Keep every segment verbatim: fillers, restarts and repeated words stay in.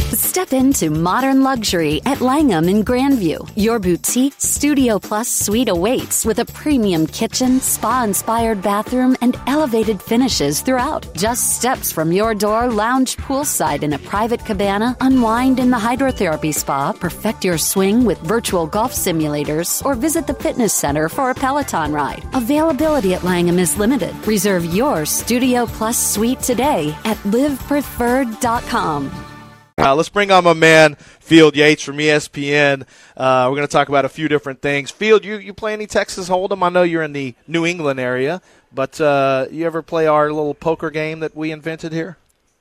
Step into modern luxury at Langham in Grandview. Your boutique Studio Plus suite awaits with a premium kitchen, spa-inspired bathroom, and elevated finishes throughout. Just steps from your door, lounge poolside in a private cabana, unwind in the hydrotherapy spa, perfect your swing with virtual golf simulators, or visit the fitness center for a Peloton ride. Availability at Langham is limited. Reserve your Studio Plus suite today at live preferred dot com. Uh, let's bring on my man, Field Yates from E S P N. Uh, we're going to talk about a few different things. Field, you, you play any Texas Hold'em? I know you're in the New England area, but uh, you ever play our little poker game that we invented here?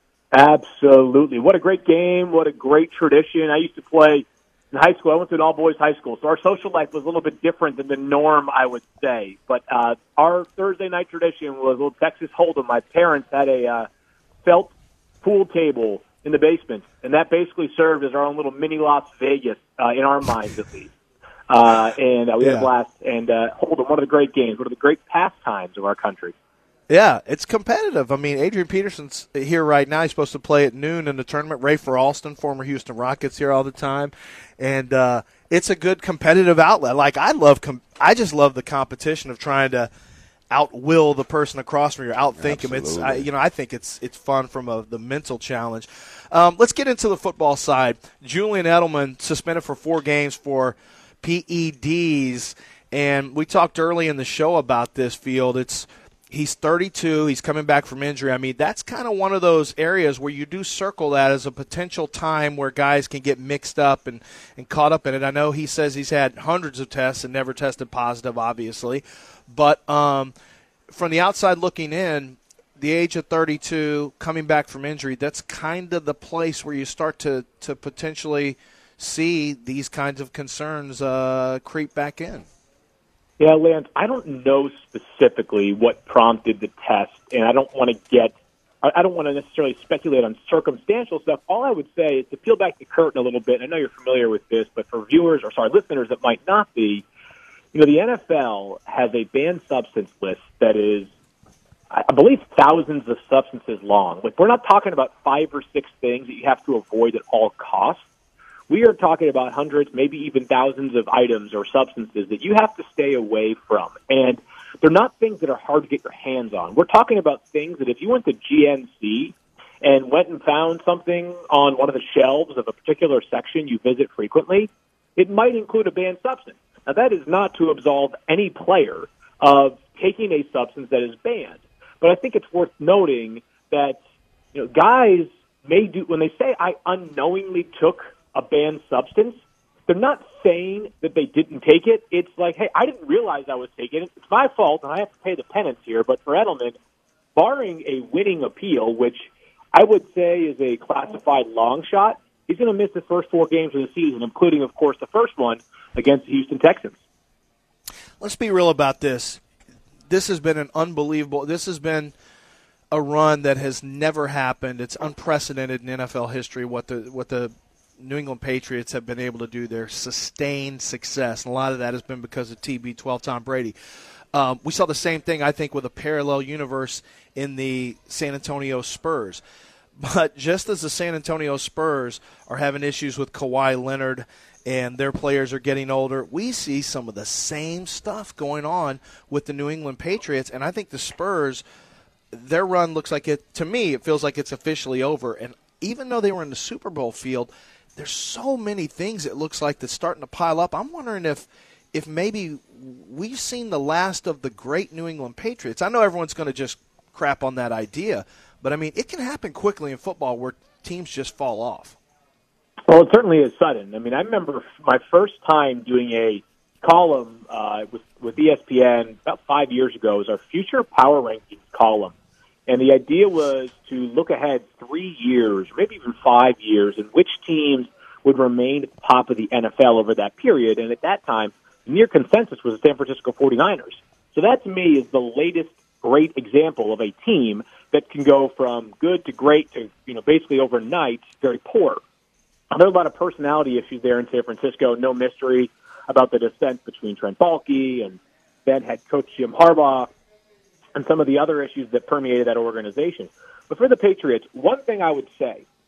Absolutely. What a great game. What a great tradition. I used to play in high school. I went to an all-boys high school, so our social life was a little bit different than the norm, I would say. But uh, our Thursday night tradition was a little Texas Hold'em. My parents had a uh, felt pool table in the basement, and that basically served as our own little mini Las Vegas, uh, in our minds at least. Uh, and uh, we yeah. had a blast. And uh, Hold'em, one of the great games, one of the great pastimes of our country. Yeah, it's competitive. I mean, Adrian Peterson's here right now. He's supposed to play at noon in the tournament. Ray Alston, former Houston Rockets, here all the time. And uh, it's a good competitive outlet. Like, I love, com- I just love the competition of trying to outwill the person across from you, outthink him. It's, I, you know, I think it's it's fun from a, the mental challenge. Um, let's get into the football side. Julian Edelman suspended for four games for P E Ds, and we talked early in the show about this, Field. It's he's thirty-two. He's coming back from injury. I mean, that's kind of one of those areas where you do circle that as a potential time where guys can get mixed up and, and caught up in it. I know he says he's had hundreds of tests and never tested positive, obviously. But um, from the outside looking in, the age of thirty-two, coming back from injury, that's kind of the place where you start to, to potentially see these kinds of concerns uh, creep back in. Yeah, Lance, I don't know specifically what prompted the test, and I don't want to get – I don't want to necessarily speculate on circumstantial stuff. All I would say is to peel back the curtain a little bit. I know you're familiar with this, but for viewers or, sorry, listeners that might not be, you know, the N F L has a banned substance list that is, I believe, thousands of substances long. Like, we're not talking about five or six things that you have to avoid at all costs. We are talking about hundreds, maybe even thousands of items or substances that you have to stay away from. And they're not things that are hard to get your hands on. We're talking about things that if you went to G N C and went and found something on one of the shelves of a particular section you visit frequently, it might include a banned substance. Now, that is not to absolve any player of taking a substance that is banned. But I think it's worth noting that, you know, guys may do, when they say I unknowingly took a banned substance, they're not saying that they didn't take it. It's like, hey, I didn't realize I was taking it. It's my fault, and I have to pay the penance here. But for Edelman, barring a winning appeal, which I would say is a classified long shot, he's going to miss the first four games of the season, including, of course, the first one against the Houston Texans. Let's be real about this. This has been an unbelievable – this has been a run that has never happened. It's unprecedented in N F L history what the what the New England Patriots have been able to do, their sustained success. And a lot of that has been because of T B twelve, Tom Brady. Um, we saw the same thing, I think, with a parallel universe in the San Antonio Spurs. But just as the San Antonio Spurs are having issues with Kawhi Leonard and their players are getting older, we see some of the same stuff going on with the New England Patriots. And I think the Spurs, their run looks like it, to me, it feels like it's officially over. And even though they were in the Super Bowl field, there's so many things it looks like that's starting to pile up. I'm wondering if if maybe we've seen the last of the great New England Patriots. I know everyone's going to just crap on that idea, but, I mean, it can happen quickly in football where teams just fall off. Well, it certainly is sudden. I mean, I remember my first time doing a column uh, with, with E S P N about five years ago. It was our Future Power Rankings column. And the idea was to look ahead three years, maybe even five years, and which teams would remain at the top of the N F L over that period. And at that time, the near consensus was the San Francisco forty-niners. So that, to me, is the latest great example of a team that can go from good to great to, you know, basically overnight, very poor. Now, there are a lot of personality issues there in San Francisco. No mystery about the dissent between Trent Baalke and then head coach Jim Harbaugh, and some of the other issues that permeated that organization. But for the Patriots, one thing I would say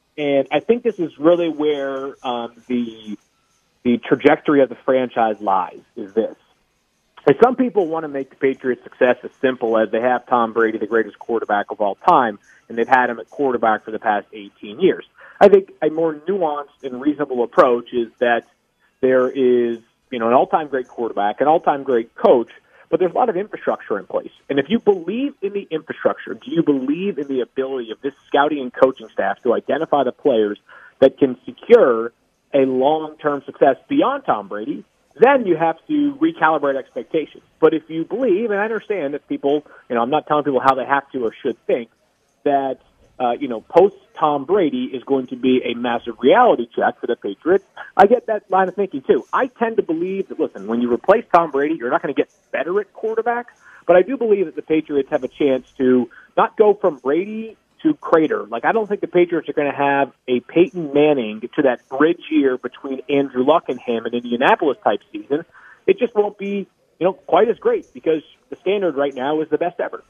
And I think this is really where um, the the trajectory of the franchise lies, is this. And some people want to make the Patriots' success as simple as they have Tom Brady, the greatest quarterback of all time, and they've had him at quarterback for the past eighteen years. I think a more nuanced and reasonable approach is that there is, you know, an all-time great quarterback, an all-time great coach, but there's a lot of infrastructure in place. And if you believe in the infrastructure, do you believe in the ability of this scouting and coaching staff to identify the players that can secure a long-term success beyond Tom Brady, then you have to recalibrate expectations. But if you believe, and I understand that people, you know, I'm not telling people how they have to or should think, that, uh, you know, post-Tom Brady is going to be a massive reality check for the Patriots, I get that line of thinking, too. I tend to believe that, listen, when you replace Tom Brady, you're not going to get better at quarterback, but I do believe that the Patriots have a chance to not go from Brady to crater. Like, I don't think the Patriots are going to have a Peyton Manning to that bridge year between Andrew Luck and him, an Indianapolis-type season. It just won't be, you know, quite as great because the standard right now is the best ever.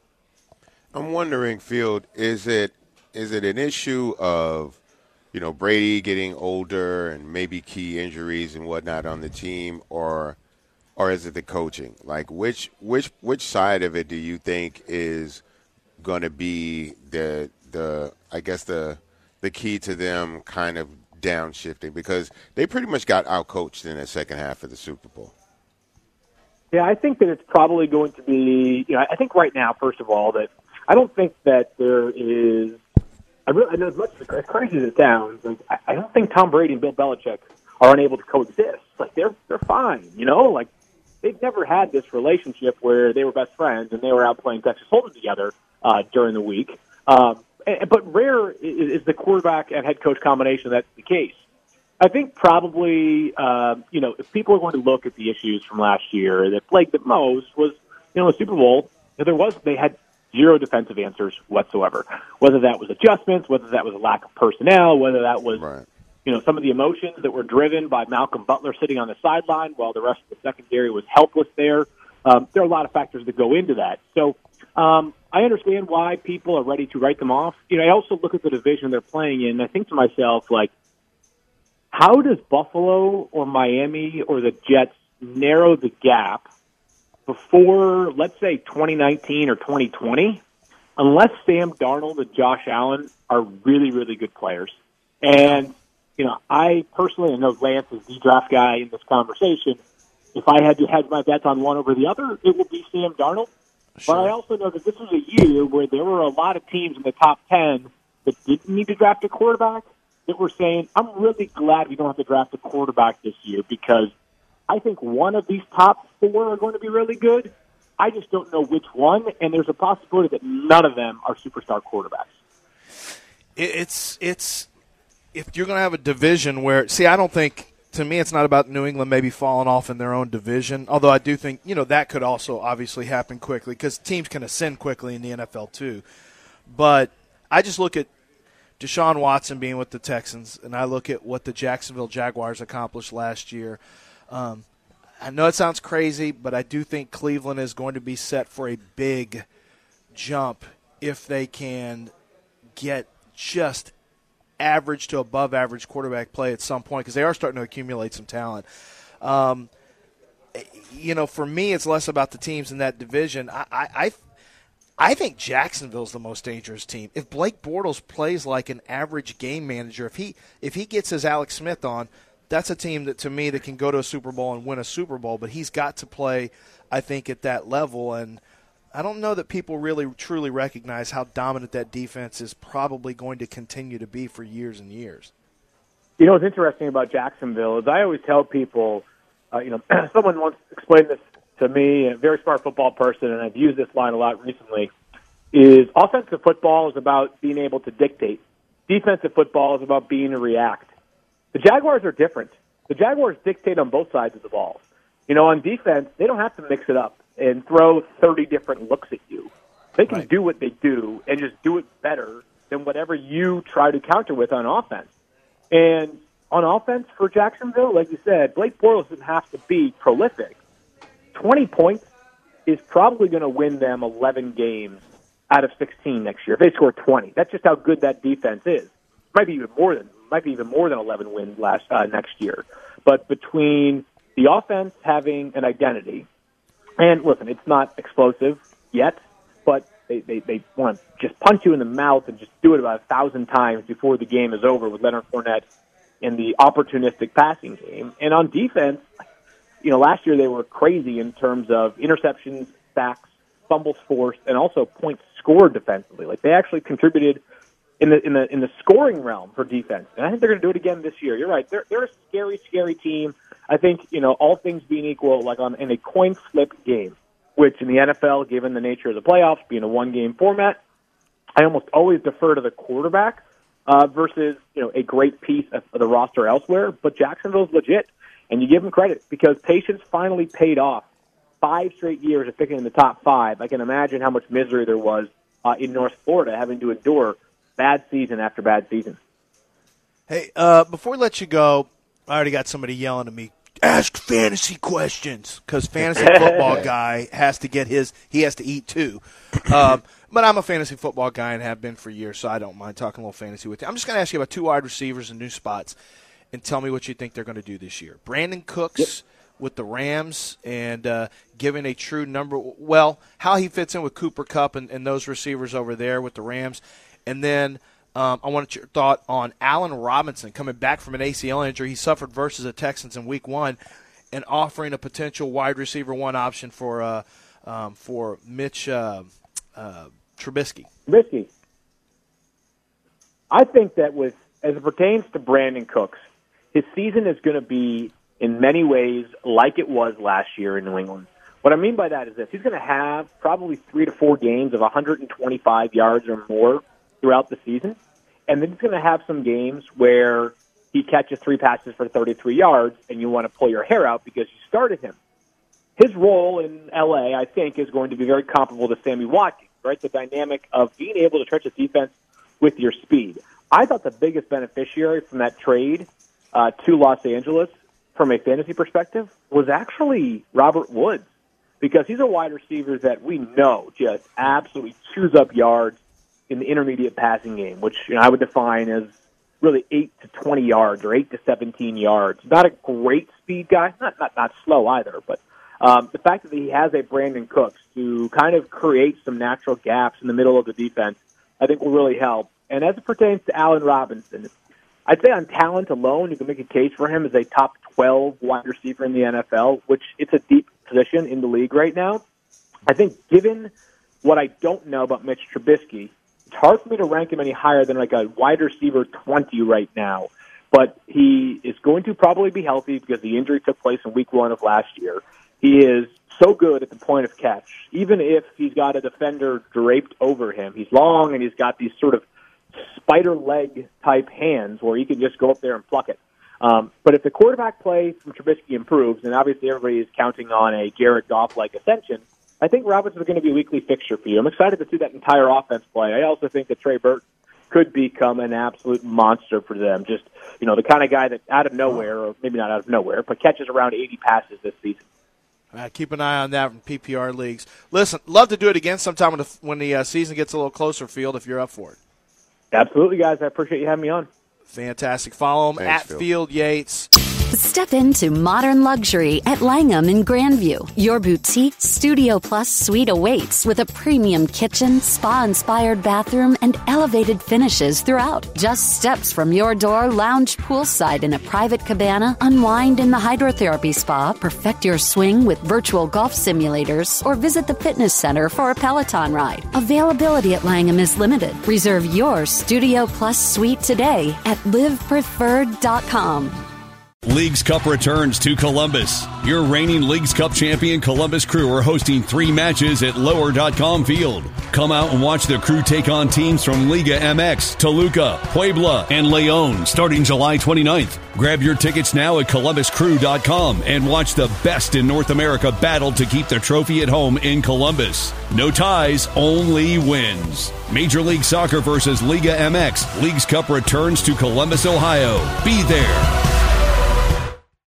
I'm wondering, Field, is it is it an issue of, you know, Brady getting older and maybe key injuries and whatnot on the team, or or is it the coaching? Like, which which which side of it do you think is going to be the the I guess the the key to them kind of downshifting, because they pretty much got outcoached in the second half of the Super Bowl? Yeah, I think that it's probably going to be, you know, I think right now, first of all, that I don't think that there is, I really, I know as much as crazy as it sounds, like, I, I don't think Tom Brady and Bill Belichick are unable to coexist. Like, they're they're fine, you know? Like, they've never had this relationship where they were best friends and they were out playing Texas Hold'em together uh, during the week. Um, and, but rare is, is the quarterback and head coach combination that's the case. I think probably, uh, you know, if people are going to look at the issues from last year, that plagued them most was, you know, the Super Bowl, there was, they had zero defensive answers whatsoever. Whether that was adjustments, whether that was a lack of personnel, whether that was, right. you know, some of the emotions that were driven by Malcolm Butler sitting on the sideline while the rest of the secondary was helpless there. Um, there are a lot of factors that go into that. So um, I understand why people are ready to write them off. You know, I also look at the division they're playing in, and I think to myself, like, how does Buffalo or Miami or the Jets narrow the gap before, let's say, twenty nineteen or twenty twenty, unless Sam Darnold and Josh Allen are really, really good players? And, you know, I personally, I know Lance is the draft guy in this conversation. If I had to hedge my bets on one over the other, it would be Sam Darnold. Sure. But I also know that this was a year where there were a lot of teams in the top ten that didn't need to draft a quarterback that were saying, I'm really glad we don't have to draft a quarterback this year because I think one of these top four are going to be really good. I just don't know which one, and there's a possibility that none of them are superstar quarterbacks. It's it's if you're going to have a division where, see, I don't think, to me, it's not about New England maybe falling off in their own division, although I do think, you know, that could also obviously happen quickly because teams can ascend quickly in the N F L too. But I just look at Deshaun Watson being with the Texans, and I look at what the Jacksonville Jaguars accomplished last year. Um, I know it sounds crazy, but I do think Cleveland is going to be set for a big jump if they can get just average to above average quarterback play at some point, because they are starting to accumulate some talent. Um, you know, for me, it's less about the teams in that division. I, I, I I think Jacksonville's the most dangerous team. If Blake Bortles plays like an average game manager, if he if he gets his Alex Smith on, that's a team that, to me, that can go to a Super Bowl and win a Super Bowl. But he's got to play, I think, at that level. And I don't know that people really truly recognize how dominant that defense is probably going to continue to be for years and years. You know what's interesting about Jacksonville is I always tell people, uh, you know, someone once explained this to me, a very smart football person, and I've used this line a lot recently, is offensive football is about being able to dictate. Defensive football is about being a react. The Jaguars are different. The Jaguars dictate on both sides of the ball. You know, on defense, they don't have to mix it up and throw thirty different looks at you. They can right. do what they do and just do it better than whatever you try to counter with on offense. And on offense for Jacksonville, like you said, Blake Bortles doesn't have to be prolific. twenty points is probably going to win them eleven games out of sixteen next year if they score twenty. That's just how good that defense is. might be even more than might be even more than eleven wins last uh, next year. But between the offense having an identity, and listen, it's not explosive yet, but they, they, they want to just punch you in the mouth and just do it about a thousand times before the game is over with Leonard Fournette in the opportunistic passing game. And on defense, you know, last year they were crazy in terms of interceptions, sacks, fumbles forced, and also points scored defensively. Like they actually contributed in the in the in the scoring realm for defense, and I think they're going to do it again this year. You're right; they're they're a scary, scary team. I think you know all things being equal, like on in a coin flip game, which in the N F L, given the nature of the playoffs being a one game format, I almost always defer to the quarterback uh, versus you know a great piece of the roster elsewhere. But Jacksonville's legit, and you give them credit because patience finally paid off. Five straight years of picking in the top five. I can imagine how much misery there was uh, in North Florida having to endure bad season after bad season. Hey, uh, before we let you go, I already got somebody yelling at me, ask fantasy questions, because fantasy football guy has to get his, he has to eat too. Um, but I'm a fantasy football guy and have been for years, so I don't mind talking a little fantasy with you. I'm just going to ask you about two wide receivers in new spots and tell me what you think they're going to do this year. Brandon Cooks yep. with the Rams and uh, giving a true number, well, how he fits in with Cooper Kupp and, and those receivers over there with the Rams. And then um, I wanted your thought on Allen Robinson coming back from an A C L injury he suffered versus the Texans in Week One, and offering a potential wide receiver one option for uh, um, for Mitch uh, uh, Trubisky. Trubisky. I think that with as it pertains to Brandon Cooks, his season is going to be in many ways like it was last year in New England. What I mean by that is this: he's going to have probably three to four games of one hundred twenty-five yards or more throughout the season. And then he's going to have some games where he catches three passes for thirty-three yards and you want to pull your hair out because you started him. His role in L A, I think, is going to be very comparable to Sammy Watkins, right? The dynamic of being able to stretch a defense with your speed. I thought the biggest beneficiary from that trade uh, to Los Angeles from a fantasy perspective was actually Robert Woods, because he's a wide receiver that we know just absolutely chews up yards in the intermediate passing game, which you know, I would define as really eight to twenty yards or eight to seventeen yards. Not a great speed guy, not not, not slow either, but um, the fact that he has a Brandon Cooks to kind of create some natural gaps in the middle of the defense, I think will really help. And as it pertains to Allen Robinson, I'd say on talent alone, you can make a case for him as a top twelve wide receiver in the N F L, which it's a deep position in the league right now. I think given what I don't know about Mitch Trubisky, it's hard for me to rank him any higher than like a wide receiver twenty right now. But he is going to probably be healthy because the injury took place in week one of last year. He is so good at the point of catch. Even if he's got a defender draped over him, he's long and he's got these sort of spider leg type hands where he can just go up there and pluck it. Um, but if the quarterback play from Trubisky improves, and obviously everybody is counting on a Jared Goff-like ascension, I think Robinson's going to be a weekly fixture for you. I'm excited to see that entire offense play. I also think that Trey Burton could become an absolute monster for them. Just, you know, the kind of guy that out of nowhere, or maybe not out of nowhere, but catches around eighty passes this season. All right, keep an eye on that from P P R leagues. Listen, love to do it again sometime when the, when the uh, season gets a little closer, Field, if you're up for it. Absolutely, guys. I appreciate you having me on. Fantastic. Follow him Thanks, at Phil. Field Yates. Step into modern luxury at Langham in Grandview. Your boutique Studio Plus suite awaits with a premium kitchen, spa-inspired bathroom, and elevated finishes throughout. Just steps from your door, lounge poolside in a private cabana, unwind in the hydrotherapy spa, perfect your swing with virtual golf simulators, or visit the fitness center for a Peloton ride. Availability at Langham is limited. Reserve your Studio Plus suite today at live preferred dot com. Leagues Cup returns to Columbus. Your reigning Leagues Cup champion Columbus Crew are hosting three matches at lower dot com Field. Come out and watch the Crew take on teams from Liga M X, Toluca, Puebla, and Leon starting July twenty-ninth. Grab your tickets now at columbus crew dot com and watch the best in North America battle to keep the trophy at home in Columbus. No ties, only wins. Major League Soccer versus Liga M X. Leagues Cup returns to Columbus, Ohio. Be there.